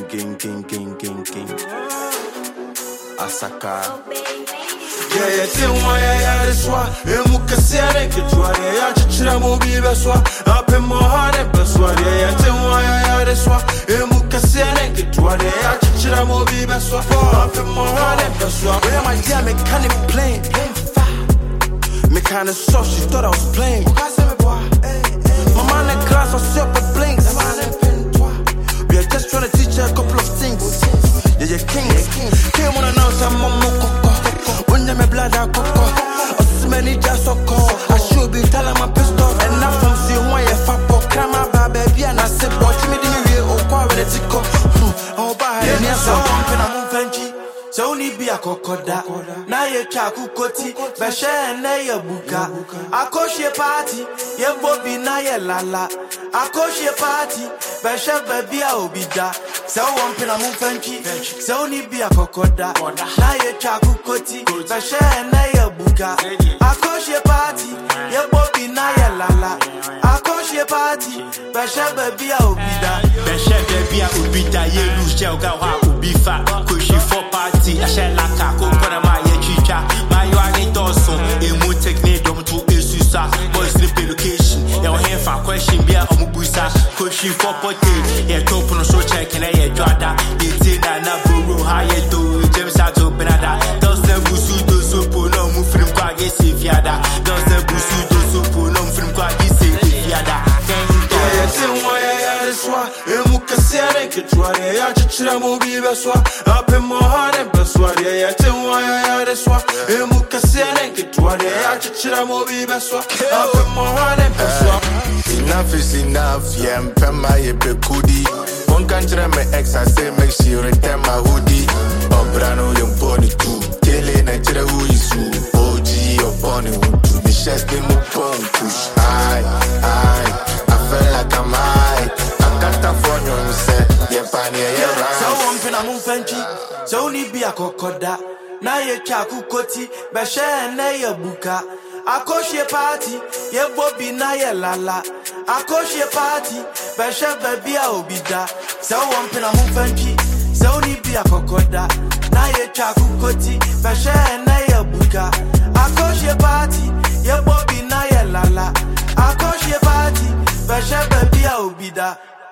Asaka. Yeah, till my swa, and Mukasiana get to a Chiramu Bibaswa, up in Mohana Baswa, till my swa, and Mukasiana get to a Chiramu Bibaswa, up in Mohana Baswa, where my dear mechanic playing me kind of sauce, she thought I was playing. My man in class was super blinks. We are just trying to teach her a couple of things. Yeah, you're kings. Came on and out, I'm on Moko. When I'm a blood, I coco. Or so many just so call. I should be telling my pistol. And now from seeing why you're fat for Krama, baby. And I said, boy, give me the real or quite with a tickle. Oh, bye. Yeah, so I'm Frenchie. So ni be a kokoda na ye chaku koti be she na ye buka akoshe party ye bobi na ye lala akoshe party be she baby a obida so one pin am fanchi so ni be a kokoda na ye chaku koti be she na ye buka akoshe party ye bobi na ye lala akoshe party be she baby a obida ye lose gel ga wa obi fa koshi for party I shall like a coconut my chicha my you dosun a moon technique dom to esusa boys sleep location your hand for question be a mubusa koshi for pote yeah top no so check and I drada the thing that na buru how you do James out to benada does the busu do so no move from kwa get fiada does the busu do so no from kwa get fiada get to a Chiramu Bibaswa, up in Mohana Baswa, till why I swap, and Mukasiana get to a Chiramu Bibaswa, up in Mohana Baswa. Enough is enough, yeah, and Pema Yepekudi. One country, my ex, I say, make sure you return my hoodie. Brano, young pony too. Tele, Nigeria, who is who? OG, or pony, who the chest, they move on, push. I feel like I'm high. I got that for you, say. So one pin I'm Frenchie, so ni be a kokoda. Na ye chaku koti, be she na ye buka. Akoshe party, ye bobi na ye lala. Akoshe party, be she baby a obida. So one pin I'm Frenchie, so ni be a kokoda. Na ye chaku koti, be she na ye buka. Akoshe party, ye bobi na ye lala. Akoshe party, be she baby a obida.